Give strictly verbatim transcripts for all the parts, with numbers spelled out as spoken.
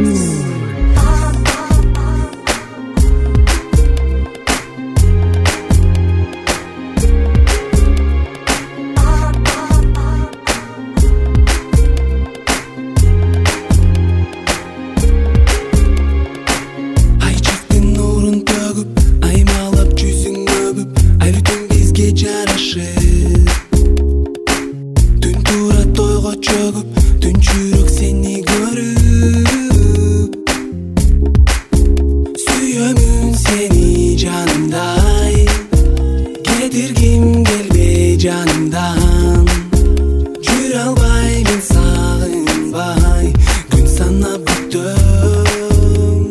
Canımdan Jür albay men sağınbay Gün sanap büktüm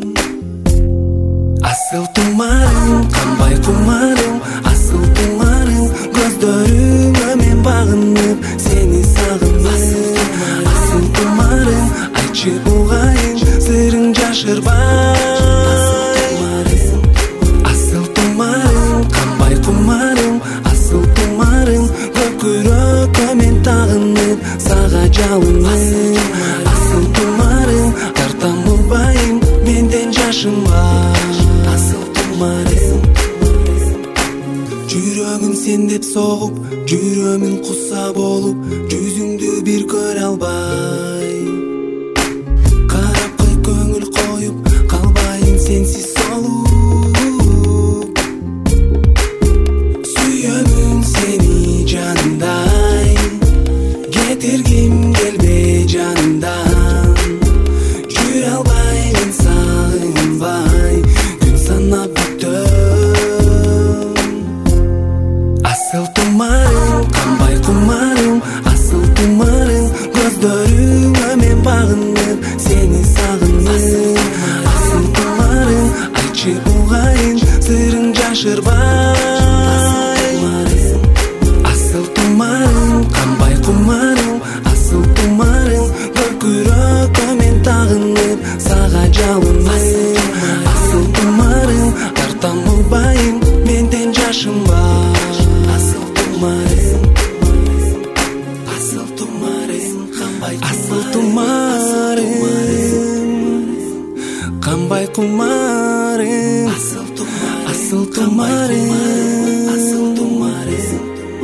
Asıl tumarım, kanbay kumarım Asıl tumarım, gözlörüңө men bağınıp Seni sağınıp Asıl tumarım, ayçı buğayın Sırrın jaşırбай Asıl tumarım, kanbay kumarım Asıl tumarım, көкүрөккө мен тагынып Сага жалынып Асыл тумарым, тартам убайым Менден жашым бар Асыл тумарым Жүрөгүн сен деп согуп Жүрөмүн куса болуп Жүзүңдү бир көрө албай Карап кой көңүл коюп Калбайын сенсиз солуп Сүйөмүн сени жанымдай Кетиргим келбе жанымдан Жүрө албай мен сагынбай Күн санап бүктüm Асыл тумарым, канбай кумарым Асыл тумарым, көздөрүңө мен багынып Сени сагынып Асыл тумарым, айчы бугайын Сырың жашырбай Асыл тумарым, канбай кумарым Асыл тумарым, көкүрөккө мен тагынып Сага жалынып Асыл тумарым, тартам убайым Менден жашым бар Асыл тумарым Асыл тумарым, канбай Асыл тумарым Канбай кумарым Асыл тумарым Асыл тумарым Асыл тумарым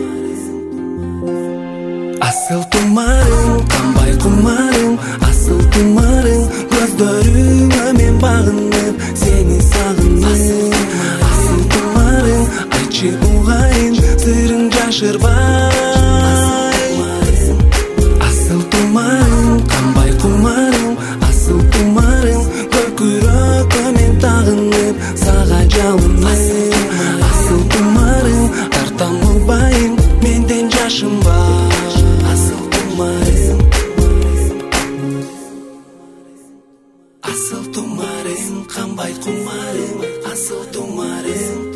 Асыл тумарым, канбай кумарым Асыл тумарым, көздөрүңө мен багынып Сени сагынып Асыл тумарым, айчы бугайын Сырың жашырбай Асыл тумарым, канбай кумарым Асыл тумарым, көкүрөккө мен тагынып Сага жалынып Асыл тумарым, тартам убайым Менден жашым бар Асыл тумарым Асыл тумарым, канбай кумарым Асыл тумарым